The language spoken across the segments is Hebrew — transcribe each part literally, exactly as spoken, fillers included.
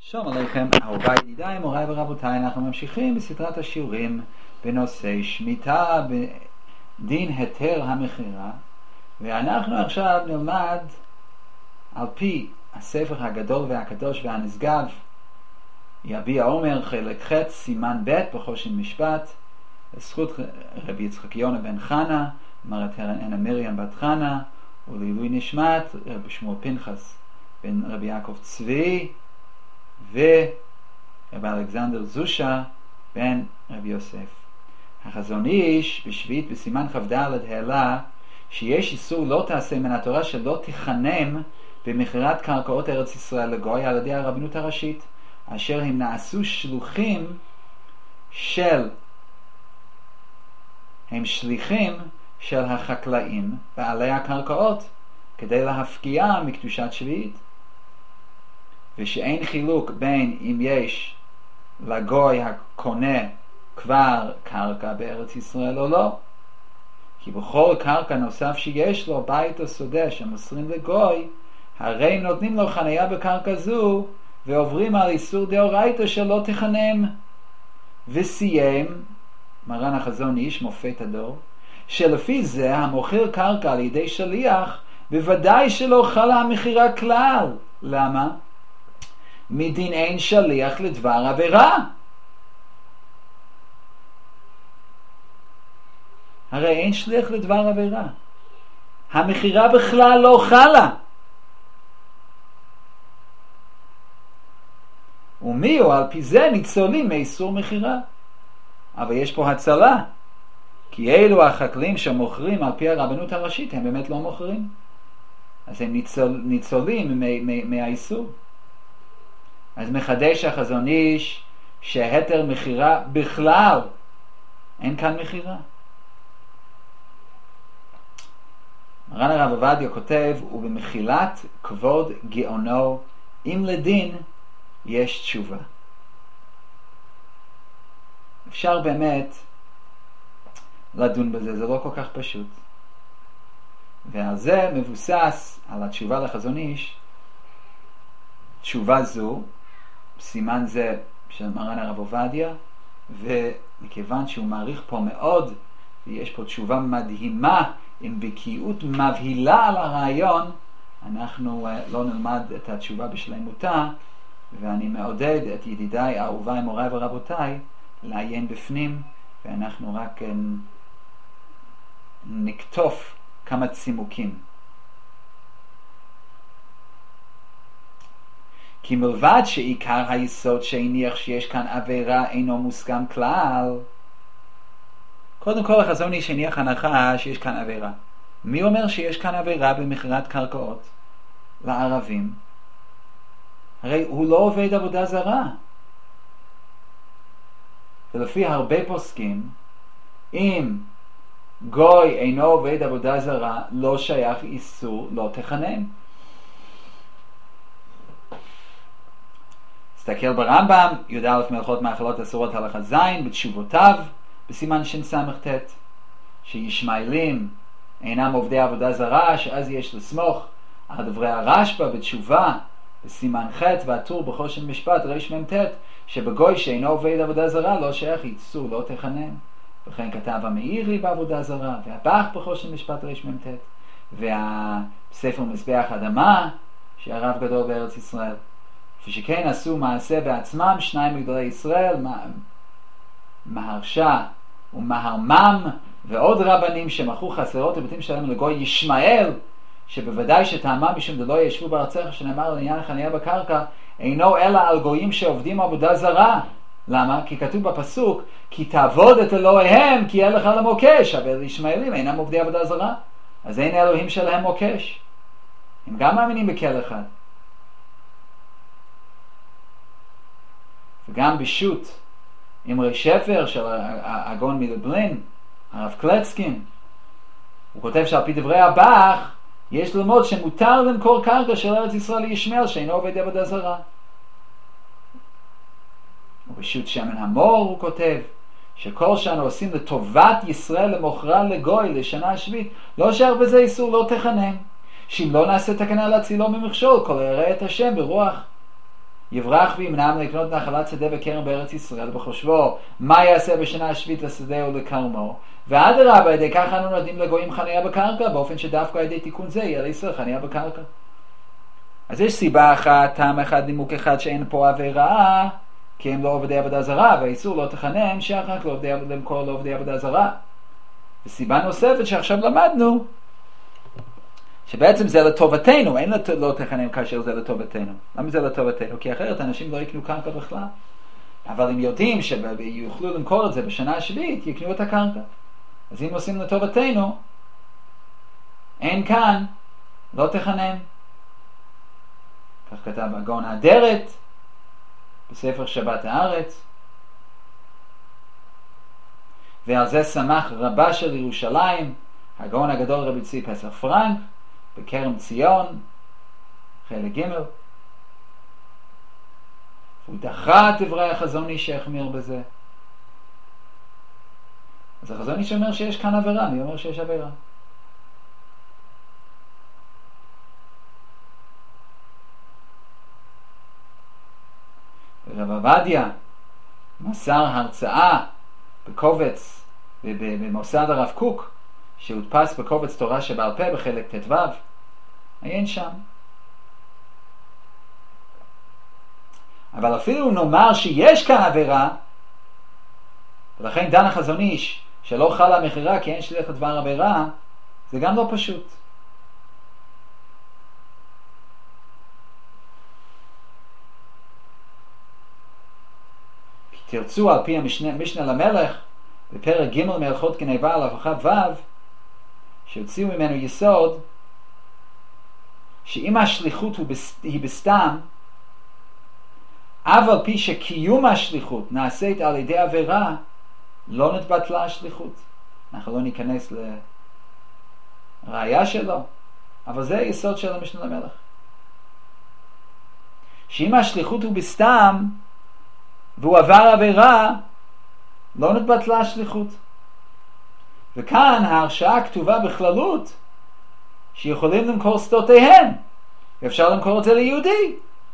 שלום עליכם, אהוביי ידידיי, מוריי ורבותיי, אנחנו ממשיכים בסדרת השיעורים בנושא שמיטה בדין היתר המכירה, ואנחנו עכשיו נלמד על פי הספר הגדול והקדוש והנשגב יביע אומר חלק ח' סימן ב' בחושן משפט, לזכות רבי יצחק יונה בן חנה, מרת הנה מרים בת חנה, ולעילוי נשמת רבי שמואל פנחס בן רבי יעקב צבי ורבי אלכסנדר זושה בן רבי יוסף. החזון איש בשביעית בסימן כ"ד העלה שיש איסור לא תעשה מן התורה שלא תחנם במכירת קרקעות ארץ ישראל לגוי על ידי הרבנות הראשית, אשר הם נעשו שלוחים של הם שליחים של החקלאים בעלי הקרקעות כדי להפקיע מקדושת שביעית, ושאין חילוק בין אם יש לגוי הקונה כבר קרקע בארץ ישראל או לא, כי בכל קרקע נוסף שיש לו בית או שדה שמוסרים לגוי, הרי נותנים לו חניה בקרקע זו ועוברים על איסור דאורייתא שלא תחנם. וסיים מרן החזון איש מופת הדור שלפי זה המוכר קרקע על ידי שליח בוודאי שלא חלה המכירה כלל. למה? מדין אין שליח לדבר עבירה. הרי אין שליח לדבר עבירה, המכירה בכלל לא חלה. ומי הוא על פי זה ניצולים מאיסור מכירה. אבל יש פה הצלה, כי אלו החקלאים שמוכרים על פי הרבנות הראשית הם באמת לא מוכרים, אז הם ניצול, ניצולים מהאיסור. אז מחדש החזון איש שהיתר מכירה בכלל אין כאן מכירה. מרן הרב עובדיה כותב, ובמחילת כבוד גאונו אם לדין יש תשובה. אפשר באמת לדון בזה, זה לא כל כך פשוט, ועל זה מבוסס על התשובה לחזון איש. תשובה זו סימן זה של מרן הרב עובדיה, ומכיוון שהוא מעריך פה מאוד ויש פה תשובה מדהימה עם בקיאות מבהילה על הרעיון, אנחנו לא נלמד את התשובה בשלמותה, ואני מעודד את ידידיי אהוביי מוריי ורבותיי לעיין בפנים, ואנחנו רק נקטוף כמה צימוקים. כי מלבד שעיקר היסוד שהניח שיש כאן עבירה אינו מוסכם כלל, קודם כל החזון איש הניח הנחה שיש כאן עבירה. מי אומר שיש כאן עבירה במכירת קרקעות לערבים? הרי הוא לא עובד עבודה זרה, ולפי הרבה פוסקים אם גוי אינו עובד עבודה זרה לא שייך איסור לא תחנם. תסתכל ברמב"ם י"א מלאכות מאכלות אסורות הלכה ז' בתשובותיו בסימן שס"ט, שישמעאלים אינם עובדי עבודה זרה, שאז יש לסמוך על דברי הרשב"א בתשובה בסימן ח' והטור בחושן משפט רמ"ט, שבגוי שאינו עובד עבודה זרה לא שייך איסור לא תחנם. וכן כתב המאירי בעבודה זרה, והבח בחושן משפט רמ"ט, והספר מזבח אדמה שהרב גדול בארץ ישראל. ושכן עשו מעשה בעצמם שניים מגדולי ישראל, מהרשע ומהרמם ועוד רבנים שמכרו חסרות ובתים שלהם לגוי ישמעאל, שבוודאי שטעמה משום דלא ישבו בארצך, שנאמר לעניין חניה בקרקע אינו אלא על גויים שעובדים עבודה זרה. למה? כי כתוב בפסוק כי תעבוד את אלוהיהם כי אין לך למוקש, אבל ישמעאלים אינם עובדי עבודה זרה, אז אין אלוהים שלהם מוקש, הם גם מאמינים בכל אחד. וגם בשו"ת אמרי שפר של הגאון מלובלין, הרב קלצקין, הוא כותב שעל פי דברי הבח יש ללמוד שמותר למכור קרקע של ארץ ישראל לישמעאל שאינו עובד עבודה זרה. ובשו"ת שמן המור הוא כותב שכל שאנו עושים לטובת ישראל למוכרה לגוי לשנה השביעית לא שייך בזה איסור לא תחנם, שאם לא נעשה תקנה להצילו ממכשול כל יראה את השם ברוח יברח וימנע לקנות נחלת שדה וכרם בארץ ישראל, בחושבו מה יעשה בשנה השביעית לשדה ולכרמו, ואדרבה, על ידי כך אנו נותנים לגויים חניה בקרקע, באופן שדווקא על ידי תיקון זה יהיה לישראל חניה בקרקע. אז יש סיבה אחת, טעם אחד, נימוק אחד, שאין פה עבירה, כי הם לא עובדי עבודה זרה, והאיסור לא תחנם שחר למכור לעובדי עבודה זרה. וסיבה נוספת שעכשיו למדנו, שבעצם זה לטובתנו, אין לא תחנם כאשר זה לטובתנו. למה זה לטובתנו? כי אחרת אנשים לא יקנו קרקע בכלל. אבל אם יודעים שיוכלו למכור את זה בשנה השביעית, יקנו את הקרקע. אז אם עושים לטובתנו, אין כאן, לא תחנם. כך כתב הגאון האדרת בספר שבת הארץ, ועל זה שמח רבה של ירושלים, הגאון הגדול רבי צבי פסח פרנק, בכרם ציון, חלק ג', והוא דחה את דברי החזון איש שהחמיר בזה. אז החזון איש אומר שיש כאן עבירה, מי אומר שיש עבירה? רב עובדיה מסר הרצאה בקובץ במוסד הרב קוק, שהודפס בקובץ תורה שבעל פה בחלק ט"ו, עיין שם. אבל אפילו נאמר שיש כאן עבירה, ולכן דן החזון איש שלא חלה המכירה כי אין שליח לדבר עבירה, זה גם לא פשוט. תרצו על פי המשנה, משנה למלך בפרק ג' מהלכות גניבה על הלכה ו', שהוציאו ממנו יסוד שאם השליחות היא בסתם, אף על פי שקיום השליחות נעשית על ידי עבירה, לא נתבטלה השליחות. אנחנו לא ניכנס לראיה שלו, אבל זה היסוד של המשנה למלך, שאם השליחות הוא בסתם והוא עבר עבירה, לא נתבטלה השליחות. וכאן ההרשאה כתובה בכללות שיכולים למכור שדותיהם, ואפשר למכור את זה ליהודי.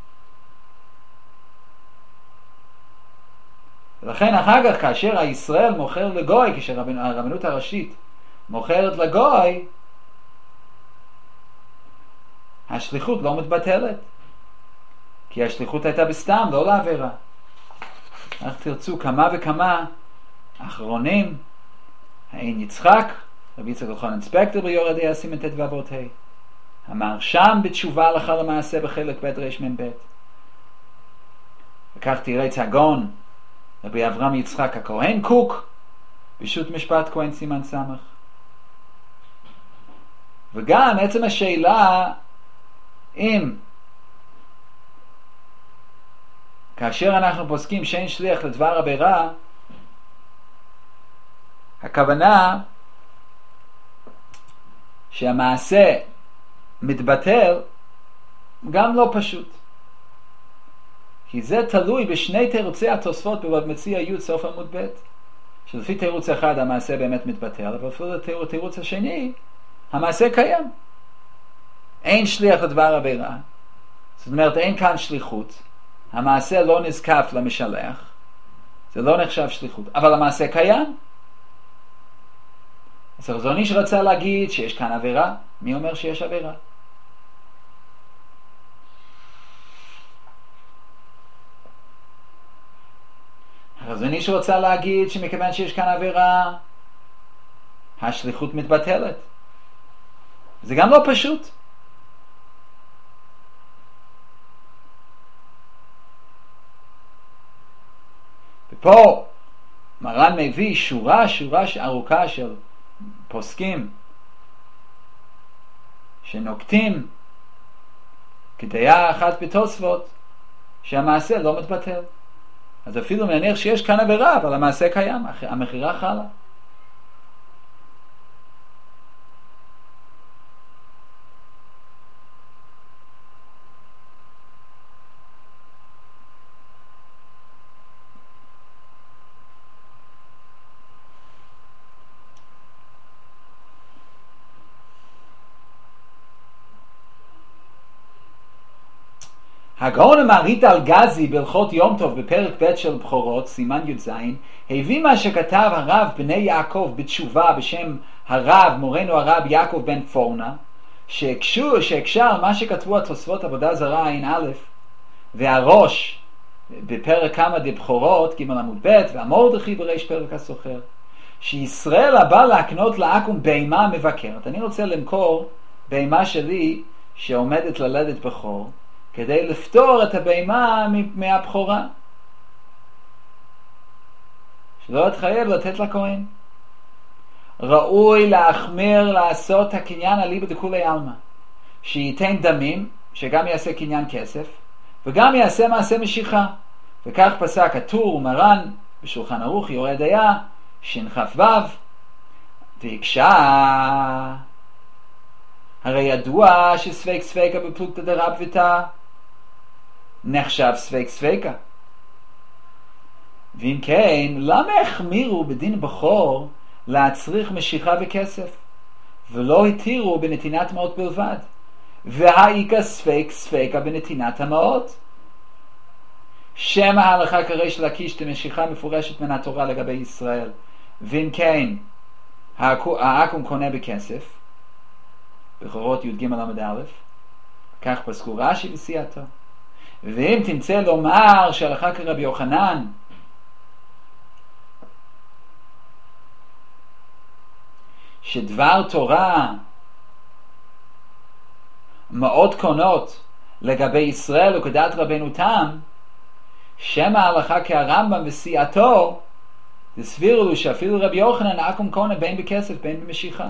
ולכן אחר כך כאשר הישראל מוכר לגוי, כשהרבנות הראשית מוכרת לגוי, השליחות לא מתבטלת, כי השליחות הייתה בסתם, לא לעבירה. איך תרצו כמה וכמה אחרונים, העין יצחק, רבי יצחק אלחנן ספקטר ביורדי הסימן ט' ואבות ה', אמר שם בתשובה הלכה למעשה בחלק ב' רמ"ב. וכך תירץ הגאון רבי אברהם יצחק הכהן קוק בשו"ת משפט כהן סימן סמך. וגם עצם השאלה אם כאשר אנחנו פוסקים שאין שליח לדבר עבירה, הכוונה שהמעשה מתבטל, גם לא פשוט. כי זה תלוי בשני תירוצי התוספות בבבא מציעא י' סוף עמוד ב', שלפי תירוץ אחד המעשה באמת מתבטל, אבל לפי התירוץ השני המעשה קיים. אין שליח לדבר עבירה, זאת אומרת אין כאן שליחות, המעשה לא נזקף למשלח, זה לא נחשב שליחות, אבל המעשה קיים. אז החזון איש רצה להגיד שיש כאן עבירה. מי אומר שיש עבירה? החזון איש רוצה להגיד שמכיוון שיש כאן עבירה, השליחות מתבטלת. זה גם לא פשוט. ופה מרן מביא שורה שורה ארוכה של פוסקים שנוקטים כדעה אחת בתוספות שהמעשה לא מתבטל. אז אפילו מניח שיש כאן עבירה, אבל המעשה קיים, המכירה חלה. הגאון המאריטל גזי בהלכות יום טוב בפרק ב' של בכורות, סימן י"ז, הביא מה שכתב הרב בני יעקב בתשובה בשם הרב, מורנו הרב יעקב בן פורנה, שהקשר על מה שכתבו התוספות עבודה זרה עין א' והראש בפרק כמה דבכורות ג' עמוד ב' והמורדכי בריש פרק הסוחר, שישראל הבא להקנות לעכו"ם בהמה מבקרת. אני רוצה למכור בהמה שלי שעומדת ללדת בכור כדי לפתור את הבהמה מהבכורה, שלא תחייב לתת לכהן. ראוי להחמיר לעשות הקניין אליבא דכולי עלמא, שייתן דמים, שגם יעשה קניין כסף וגם יעשה מעשה משיכה, וכך פסק הטור ומרן בשולחן ערוך יורה דיה שנח"ו. והקשה, הרי ידוע שספק ספקה בפלוגתא דרבתא נחשב ספק ספקה, ואם כן למה החמירו בדין בכור להצריך משיכה וכסף ולא התירו בנתינת מעות בלבד, והאיכא ספק ספקה בנתינת המעות? שם ההלכה כריש לקיש דמשיכה מפורשת מן התורה לגבי ישראל, ואם כן העכו"ם קונה בכסף בכורות י"ג עמוד א', כך פסקו רש"י וסיעתו. ואם תמצא לומר שהלכה כרבי יוחנן שדבר תורה מעות קונות לגבי ישראל וכדעת רבנו תם, שם ההלכה כהרמב"ם וסיעתו, תסבירו לו שאפילו רבי יוחנן עכו"ם קונה בין בכסף בין במשיכה.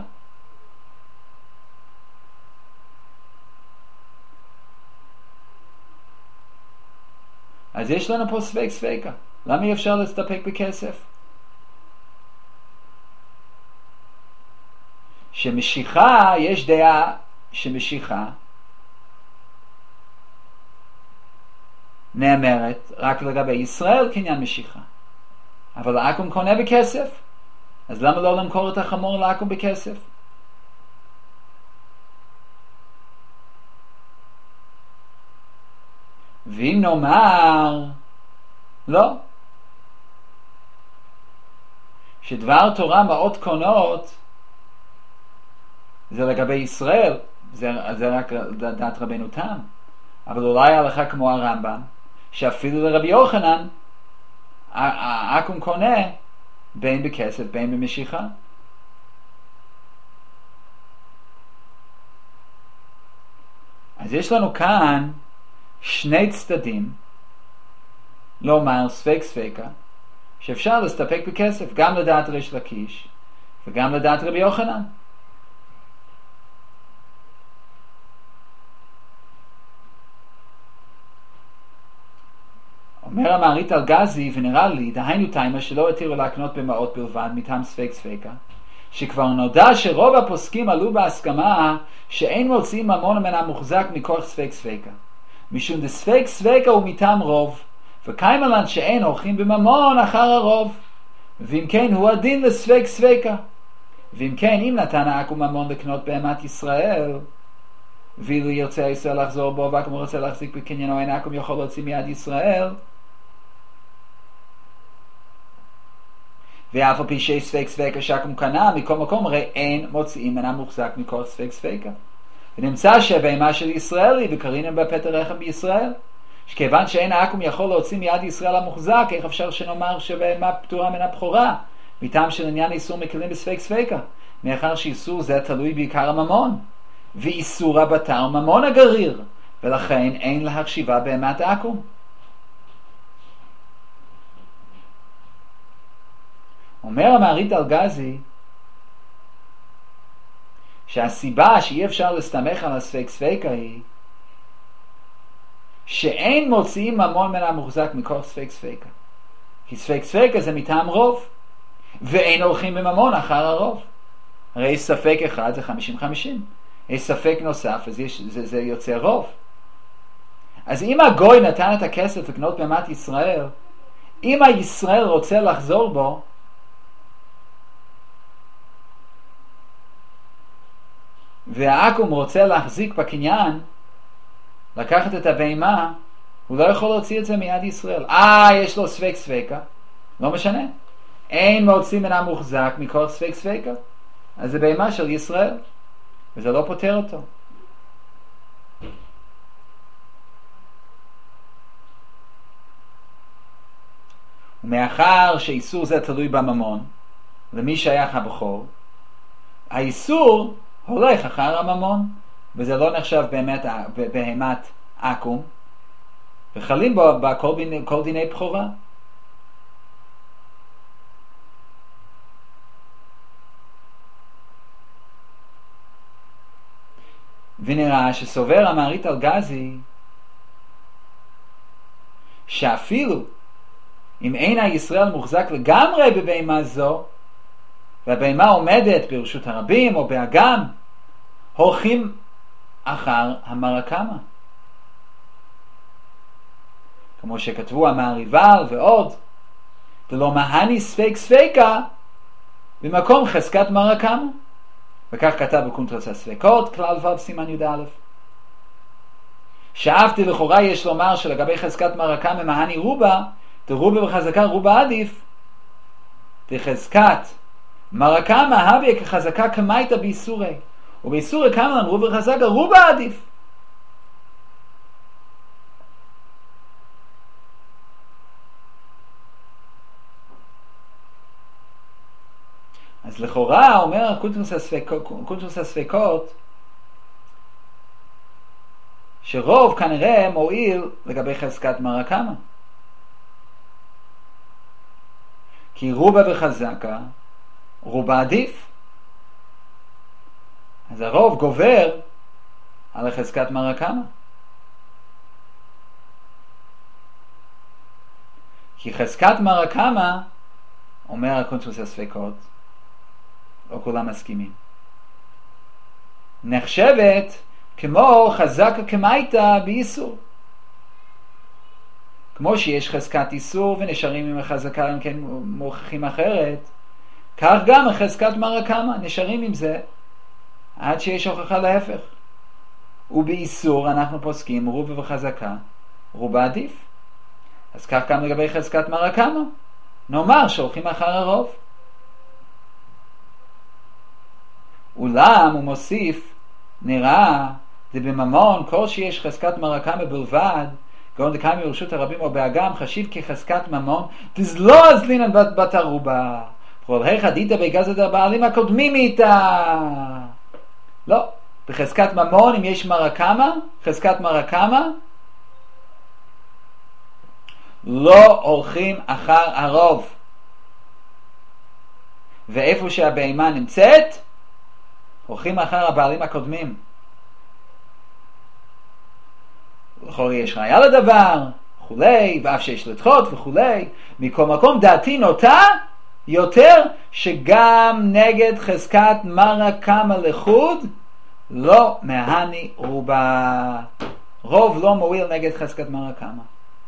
אז יש לנו פה ספק ספקה. למה אי אפשר להסתפק בכסף? שמשיכה, יש דעה שמשיכה נאמרת רק לגבי ישראל קניין משיכה, אבל העכו"ם קונה בכסף, אז למה לא למכור את החמור לעכו"ם בכסף? ואם נאמר לא, שדבר תורה מעות קונות זה לגבי ישראל, זה, זה רק דעת רבנו תם, אבל אולי ההלכה כמו הרמב"ם שאפילו לרבי יוחנן העכו"ם קונה בין בכסף בין במשיכה. אז יש לנו כאן שני צדדים לומר ספק ספקה, שאפשר להסתפק בכסף גם לדעת ריש לקיש וגם לדעת רבי יוחנן. אומר המאריטל גזי, ונראה לי דהיינו תימה שלא התירו להקנות במעות בלבד מטעם ספק ספקה, שכבר נודע שרוב הפוסקים עלו בהסכמה שאין מוציאים ממון מן המוחזק מכוח ספק ספקה, משום דספק ספקה הוא מטעם רוב, וקיימלן שאין הולכים בממון אחר הרוב, ואם כן הוא הדין לספק ספקה. ואם כן, אם נתן העכו"ם ממון לקנות בהמת ישראל, ואילו ירצה ישראל לחזור בו והעכו"ם רוצה להחזיק בקניינו, אין העכו"ם יכול להוציא מיד ישראל, ואף על פי שיש ספק ספקה שהעכו"ם קנה מכל מקום, הרי אין מוציאים מן המוחזק מכוח ספק ספקה. ונמצא שהבהמה של ישראל היא וקרינים בפטר רחם בישראל, שכיוון שאין העכו"ם יכול להוציא מיד ישראל המוחזק, איך אפשר שנאמר שבהמה פטורה מן הבכורה מטעם של עניין איסור מקלים בספק ספקה, מאחר שאיסור זה תלוי בעיקר הממון, ואיסור הבתר ממון הגריר, ולכן אין להחשיבה בהמת עכו"ם. אומר המאריטל גזי שהסיבה שאי אפשר להסתמך על הספק ספקה היא שאין מוציאים ממון מן המוחזק מכוח ספק ספקה, כי ספק ספקה זה מטעם רוב, ואין הולכים בממון אחר הרוב. הרי יש ספק אחד זה חמישים חמישים, יש ספק נוסף אז יש, זה, זה יוצא רוב. אז אם הגוי נתן את הכסף לקנות בהמת ישראל, אם הישראל רוצה לחזור בו, והעכו"ם רוצה להחזיק בקניין, לקחת את הבהמה, הוא לא יכול להוציא את זה מיד ישראל. אה, יש לו ספק ספקה, לא משנה. אין מוציא מן המוחזק מכוח ספק ספקה. אז זה בהמה של ישראל, וזה לא פותר אותו. ומאחר שאיסור זה תלוי בממון, למי שייך הבכור, האיסור הולך אחר הממון, וזה לא נחשב באמת בהמת עקום, וחלים בו בכל דיני, כל דיני בכורה. ונראה שסובר המארית על גזי שאפילו אם אין הישראל מוחזק לגמרי בבהמה זו, והבהמה עומדת ברשות הרבים או באגם, הולכים אחר המרקמה. כמו שכתבו המעריבל ועוד, ולא מהני ספק ספקה במקום חזקת מרקמה. וכך כתב בקונטרס הספקות, כלל ו' סימן י"א. שאפתי לכאורה יש לומר שלגבי חזקת מרקמה מהני רובה, דרובה וחזקה רובה עדיף. דחזקת מרקמה הביא כחזקה כמייתה באיסורי, ובאיסורי כמה לנו רובה וחזקה רובה עדיף. אז לכאורה אומר קונטרס הספקות שרוב כנראה מועיל לגבי חזקת מרקמה, כי רובה וחזקה רובה עדיף, אז הרוב גובר על חזקת מרקמה, כי חזקת מרקמה, אומר קונטרס הספקות, לא כולם מסכימים, נחשבת כמו חזקה כמייתה באיסור. כמו שיש חזקת איסור ונשארים עם החזקה אם כן מוכיחים אחרת, כך גם החזקת מרקמה נשארים עם זה עד שיש הוכחה להפך. ובאיסור אנחנו פוסקים רובה וחזקה רובה עדיף. אז כך גם לגבי חזקת מרקמה, נאמר שהולכים אחר הרוב. אולם הוא מוסיף, נראה זה בממון כל שיש חזקת מרקמה בלבד, גאון דקאי מרשות הרבים או באגם, חשיב כחזקת ממון, תזלו אז לינן בת הרובה. וכל היכא דיתא בגזד הבעלים הקודמים איתה. לא, בחזקת ממון, אם יש מרקמה, חזקת מרקמה, לא הולכים אחר הרוב. ואיפה שהבהמה נמצאת, הולכים אחר הבעלים הקודמים. לכל יש ראיה לדבר, וכולי, ואף שיש לדחות וכולי. מכל מקום דעתי נוטה יותר שגם נגד חזקת מרקמה לחוד לא מהני רובה. רוב לא מועיל נגד חזקת מרקמה.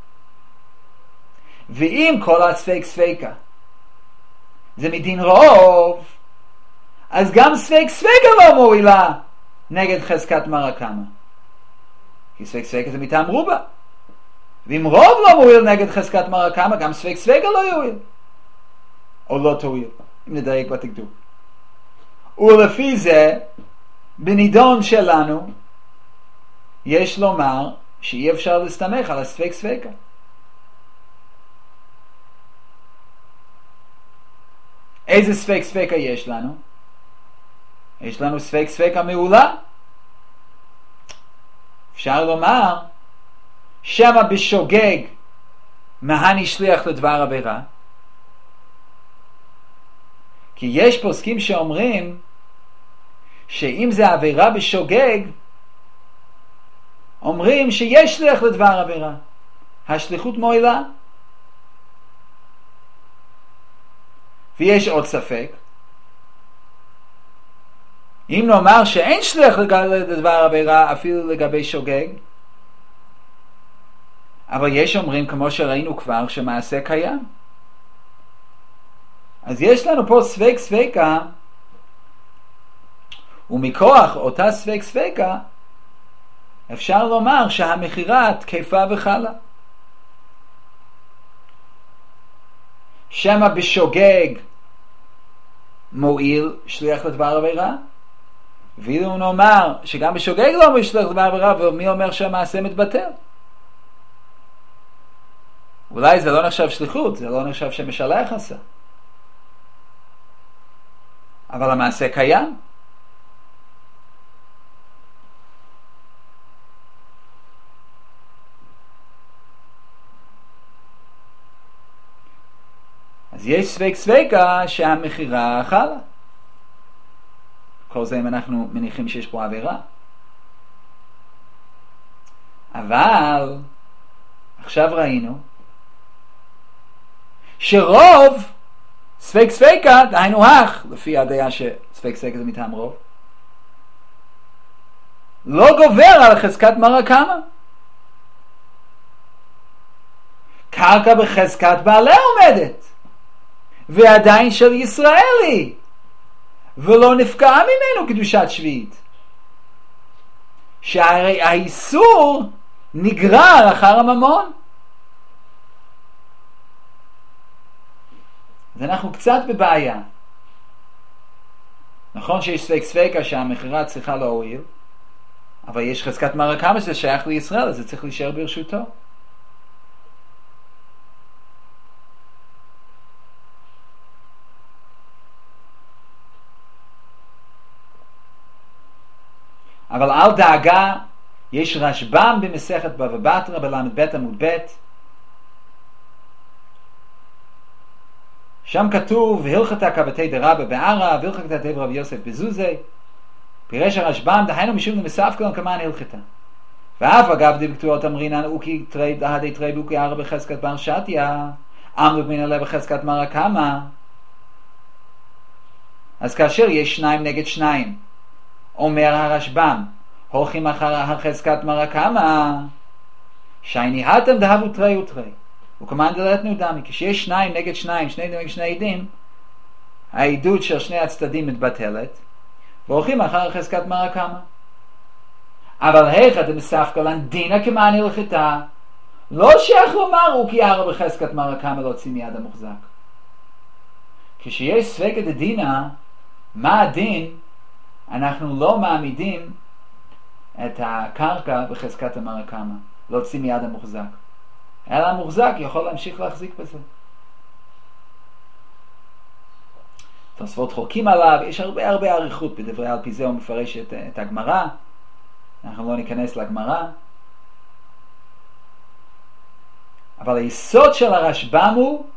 ואם כל הספק ספקה זה מדין רוב, אז גם ספק ספקה לא מועילה נגד חזקת מרקמה, כי ספק ספקה זה מטעם רובה. ואם רוב לא מועיל נגד חזקת מרקמה, גם ספק ספקה לא יועיל או לא תועיל, אם נדייק בתקדום. ולפי זה בנידון שלנו יש לומר שאי אפשר להסתמך על הספק ספקה. איזה ספק ספקה יש לנו? יש לנו ספק ספקה מעולה. אפשר לומר שמה בשוגג מהני שליח לדבר עבירה, כי יש פוסקים שאומרים שאם זה עבירה בשוגג, אומרים שיש שליח לדבר עבירה, השליחות מועילה. ויש עוד ספק, אם נאמר שאין שליח לדבר עבירה אפילו לגבי שוגג, אבל יש אומרים כמו שראינו כבר שמעשה קיים. אז יש לנו פה ספק ספקה, ומכוח אותה ספק ספקה אפשר לומר שהמחירה תקפה וחלה. שמא בשוגג מועיל שליח לדבר עבירה, ואילו נאמר שגם בשוגג לא מועיל שליח לדבר עבירה, ומי אומר שהמעשה מתבטל? אולי זה לא נחשב שליחות, זה לא נחשב שמשלח עשה, אבל המעשה קיים. אז יש ספק ספקה שהמחירה חלה. כל זה אם אנחנו מניחים שיש פה עבירה. אבל עכשיו ראינו שרוב ספק ספקה, דהיינו הך, לפי הדעה שספק ספקה זה מטעם רוב, לא גובר על חזקת מרא קמא. קרקע בחזקת בעלה עומדת, ועדיין של ישראלי, ולא נפקע ממנו קדושת שביעית, שהרי האיסור נגרר אחר הממון. אז אנחנו קצת בבעיה. נכון שיש ספק ספקה שהמחירה צריכה להועיל, אבל יש חזקת מרא קמא שזה שייך לישראל, אז זה צריך להישאר ברשותו. אבל אל דאגה, יש רשב"ם במסכת בבא בתרא בלמד ב' עמוד ב', שם כתוב הלכתא כבתי דרבא בערא והלכתא כתב רבי יוסף בזוזי. פירש הרשב"ם דהיינו משום דמספקלן כמאן הלכתא, ואף אגב דבקטועות אמרינן אוקי דהדי תרי בוקי ערא בחזקת בר שתיה עמדו מן עליה בחזקת מרא קמא. אז כאשר יש שניים נגד שניים, אומר הרשב"ם הולכים אחר החזקת מרא קמא, שייני התם דהבו תרי ותרי וכמאן דלתנו דמי. כשיש שניים נגד שניים, שני נגד שני עדים, העדות של שני הצדדים מתבטלת, והולכים אחר חזקת מרא קמא. אבל היכא דמספקלן דינא כמאן הלכתא, לא שייך לומר הוא כי ערא בחזקת מרא קמא להוציא מיד המוחזק. כשיש ספקא דדינא, מה הדין? אנחנו לא מעמידים את הקרקע בחזקת המרא קמא להוציא מיד המוחזק, אלא המוחזק יכול להמשיך להחזיק בזה. תוספות חולקים עליו, יש הרבה הרבה עריכות בדברי, על פי זה הוא מפרש את, את הגמרא. אנחנו לא ניכנס לגמרא, אבל היסוד של הרשב"ם הוא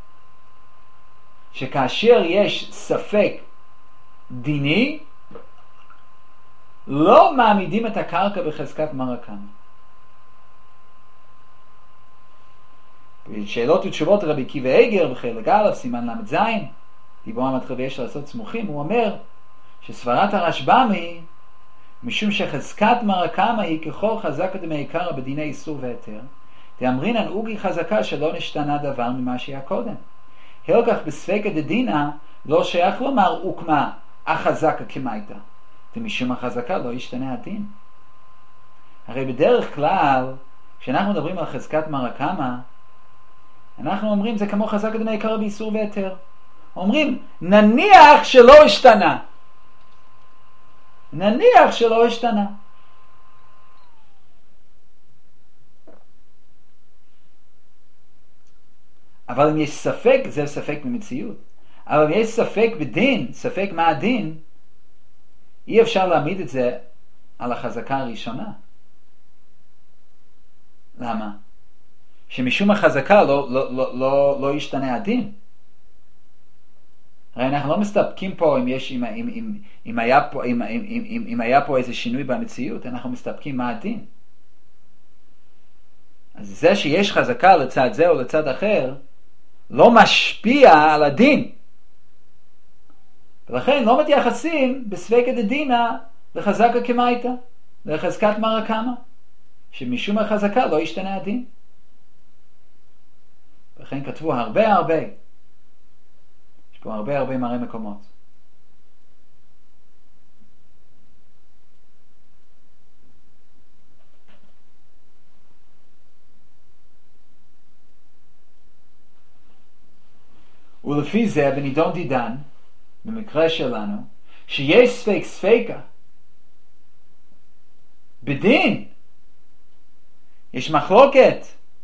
שכאשר יש ספק דיני, לא מעמידים את הקרקע בחזקת מרא קמא. בשאלות ותשובות רבי עקיבא איגר בחלק א' סימן למד ז', דיבור המתחיל ויש לעשות סמוכים, הוא אומר שסברת הרשב"ם היא משום שחזקת מרא קמא היא ככל חזקא דמעיקרא בדיני איסור והיתר, דאמרינן אוגי חזקה שלא נשתנה דבר ממה שהיה קודם. הלקח בספקא דדינא לא שייך לומר הוקמה החזקה כמייתא, ומשום החזקה לא ישתנה הדין. הרי בדרך כלל כשאנחנו מדברים על חזקת מרא קמא, אנחנו אומרים זה כמו חזקא דמעיקרא באיסור והיתר. אומרים נניח שלא השתנה, נניח שלא השתנה. אבל אם יש ספק, זה ספק במציאות, אבל אם יש ספק בדין, ספק מה הדין, אי אפשר להעמיד את זה על החזקה הראשונה. למה? שמשום החזקה לא, לא, לא, לא, לא ישתנה הדין. הרי אנחנו לא מסתפקים פה אם, יש, אם, אם, אם, אם, היה, פה, אם, אם, אם, אם היה פה איזה שינוי במציאות, אנחנו מסתפקים מה הדין. אז זה שיש חזקה לצד זה או לצד אחר, לא משפיע על הדין. ולכן לא מתייחסים בספקא דדינא לחזקה כמייתא, לחזקת מרא קמא, שמשום החזקה לא ישתנה הדין. ולכן כתבו הרבה הרבה, יש פה הרבה הרבה מראה מקומות. ולפי זה בנידון דידן, במקרה שלנו, שיש ספק ספקה, בדין, יש מחלוקת,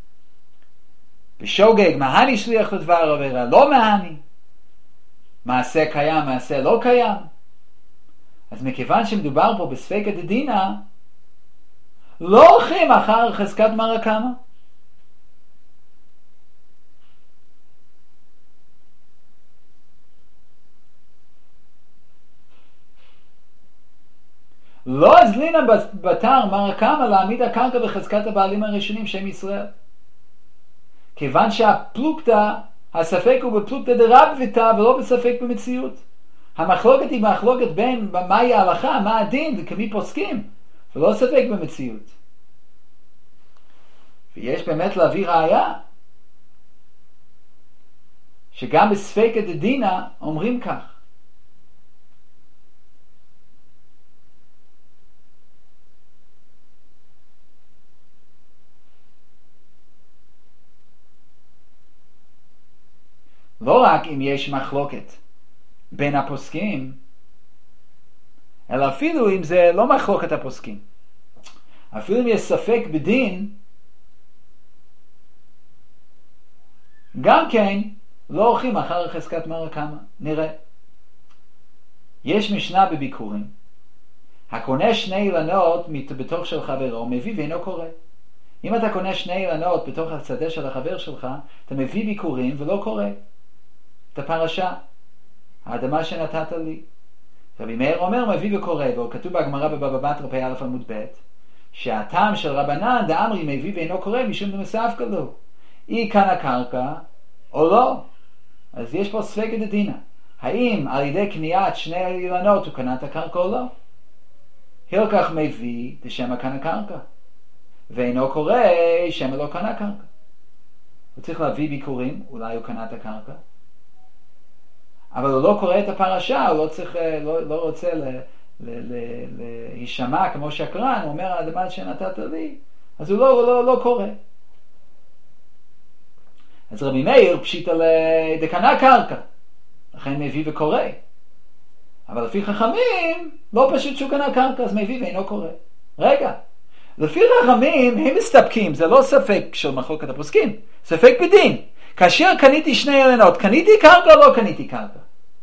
בשוגג, מהני שליח לדבר עבירה, לא מהני, מעשה קיים, מעשה לא קיים. אז מכיוון שמדובר פה בספקה דדינה, לא הולכים אחר חזקת מרא קמא. לא הזלינה בתר מרא קמא להעמיד הקרקע בחזקת הבעלים הראשונים שהם ישראל. כיוון שהפלוגתא, הספק הוא בפלוגתא דרבתא ולא בספק במציאות. המחלוקת היא מחלוקת בין מהי ההלכה, מה הדין, וכמי פוסקים, ולא ספק במציאות. ויש באמת להביא ראיה שגם בספקא דדינא אומרים כך. לא רק אם יש מחלוקת בין הפוסקים, אלא אפילו אם זה לא מחלוקת הפוסקים. אפילו אם יש ספק בדין, גם כן לא הולכים אחר חזקת מרא קמא. נראה. יש משנה בביקורים. הקונה שני אילנות בתוך של חברו, מביא ואינו קורא. אם אתה קונה שני אילנות בתוך השדה של החבר שלך, אתה מביא ביקורים ולא קורא את הפרשה, האדמה שנתת לי. רבי מאיר אומר מביא וקורא, וכתוב בהגמרא בבבא בתרא פ"א עמוד ב' שהטעם של רבנן דאמרי מביא ואינו קורא משום דמסף כלו, אי כאן הקרקע או לא. אז יש פה ספקא דדינא, האם על ידי קניית שני אילנות הוא קנה את הקרקע או לא. הלקח מביא דשמא כאן הקרקע, ואינו קורא שמא לא קנה קרקע. הוא צריך להביא ביקורים, אולי הוא קנה את הקרקע, אבל הוא לא קורא את הפרשה, הוא לא, צריך, לא, לא רוצה ל, ל, ל, להישמע כמו שקרן, הוא אומר האדמה שנתת לי, אז הוא לא, לא, לא קורא. אז רבי מאיר פשיטא דקנה קרקע, לכן מביא וקורא. אבל לפי חכמים, לא פשוט שהוא קנה קרקע, אז מביא ואינו קורא. רגע, לפי חכמים הם מסתפקים, זה לא ספק של מחלוקת הפוסקים, ספק בדין. כאשר קניתי שני אילנות, קניתי קרקע או לא קניתי קרקע?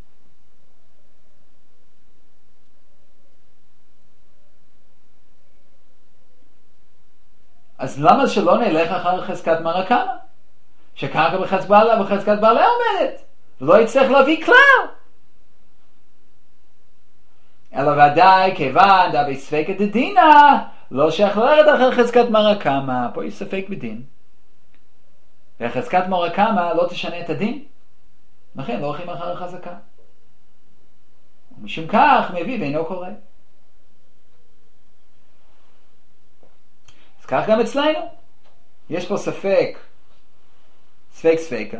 אז למה שלא נלך אחר חזקת מרא קמא? שקרקע בחזקת בעלה בחזקת בעלה עומדת, ולא יצטרך להביא כלל. אלא ודאי כיוון דבי ספקא דדינא, לא שייך ללכת אחר חזקת מרא קמא, פה יש ספק בדין. וחזקת מרא קמא לא תשנה את הדין, לכן לא הולכים אחר החזקה. ומשום כך מביא ואינו קורא. אז כך גם אצלנו. יש פה ספק, ספק ספקה,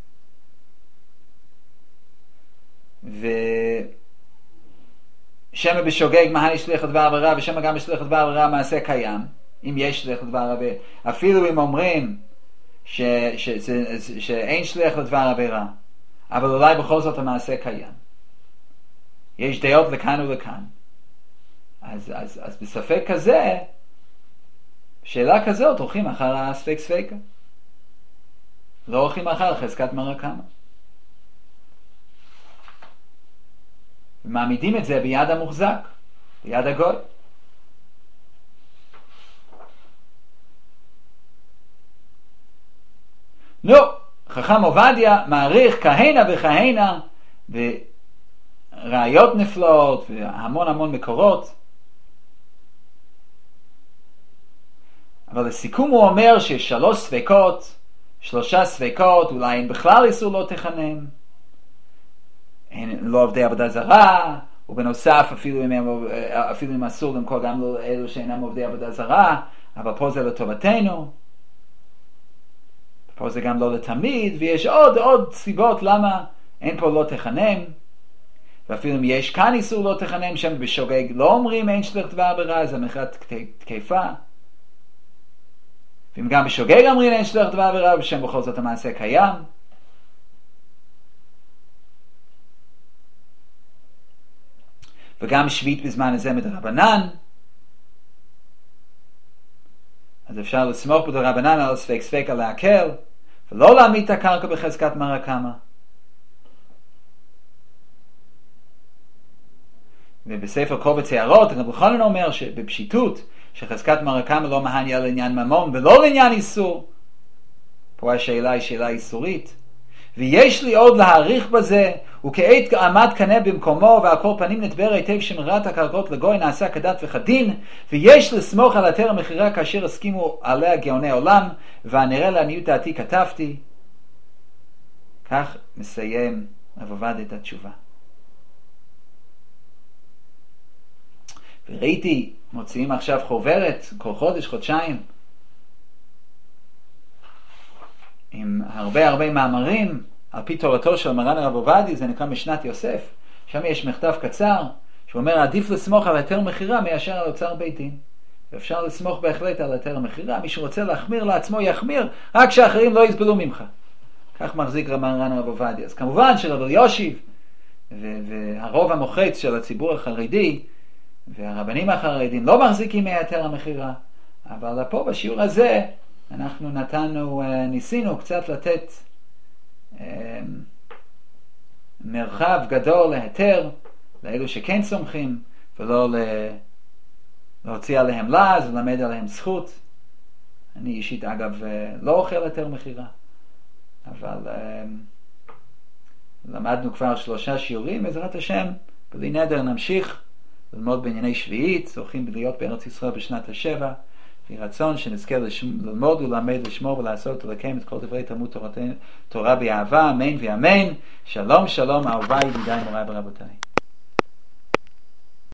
ושמא בשוגג מהני שליח לדבר עבירה, ושמא גם בשליח לדבר עבירה מעשה קיים, אם יש שליח לדבר עבירה. אפילו אם אומרים ש, ש, ש, ש, שאין שליח לדבר עבירה, אבל אולי בכל זאת המעשה קיים. יש דעות לכאן ולכאן. אז, אז, אז בספק כזה, שאלה כזאת הולכים אחר הספק ספקה. לא הולכים אחר חזקת מרא קמא. ומעמידים את זה ביד המוחזק, ביד הגוי. נו, חכם עובדיה מעריך כהנה וכהנה וראיות נפלאות והמון המון מקורות, אבל לסיכום הוא אומר שיש שלוש ספקות, שלושה ספקות, אולי אין בכלל איסור לא תחנם, אין לא עובדי עבודה זרה, ובנוסף אפילו אם, הם, אפילו אם אסור למכור גם לא אלו שאינם עובדי עבודה זרה, אבל פה זה לטובתנו, פה זה גם לא לתמיד, ויש עוד עוד סיבות למה אין פה לא תחנם. ואפילו אם יש כאן איסור לא תחנם, שם בשוגג לא אומרים אין שליח דבר עבירה, זה מכרת תקפה. ואם גם בשוגג אומרים אין שליח דבר עבירה, ושם בכל זאת המעשה קיים. וגם שביעית בזמן הזה מדרבנן, אז אפשר לסמוך בדרבנן על ספק ספק על להקל, ולא להעמיד את הקרקע בחזקת מרא קמא. ובספר קובץ הערות, רב חנן אומר שבפשיטות, שחזקת מרא קמא לא מהניה לעניין ממון ולא לעניין איסור. פה השאלה היא שאלה איסורית. ויש לי עוד להעריך בזה, וכעת עמד קנה במקומו, ועל כל פנים נדבר היטב שמרת הקרקעות לגוי נעשה כדת וכדין, ויש לסמוך על היתר המכירה כאשר הסכימו עליה גאוני עולם, והנראה לעניות דעתי כתבתי. כך מסיים רב עובדיה את התשובה. וראיתי, מוציאים עכשיו חוברת, כל חודש, חודשיים, עם הרבה הרבה מאמרים, על פי תורתו של מרן הרב עובדיה, זה נקרא משנת יוסף, שם יש מכתב קצר, שאומר עדיף לסמוך על היתר מכירה מאשר על אוצר בית דין. ואפשר לסמוך בהחלט על היתר מכירה, מי שרוצה להחמיר לעצמו יחמיר, רק שאחרים לא יסבלו ממך. כך מחזיק מרן הרב עובדיה. אז כמובן שרב אלישיב, והרוב המוחץ של הציבור החרדי, והרבנים החרדים לא מחזיקים מהיתר המכירה, אבל פה בשיעור הזה אנחנו נתנו, ניסינו קצת לתת מרחב גדול להיתר לאלו שכן סומכים, ולא להוציא עליהם לעז ולמד עליהם זכות. אני אישית אגב לא אוכל היתר מכירה, אבל למדנו כבר שלושה שיעורים, בעזרת השם בלי נדר נמשיך ללמוד בענייני שביעית, זוכים להיות בארץ ישראל בשנת השבע, יהי רצון שנזכה ללמוד וללמד, לשמור ולעשות ולקיים את כל דברי תלמוד תורה באהבה, אמן ואמן. שלום שלום אהוביי ידידיי מוריי ורבותיי.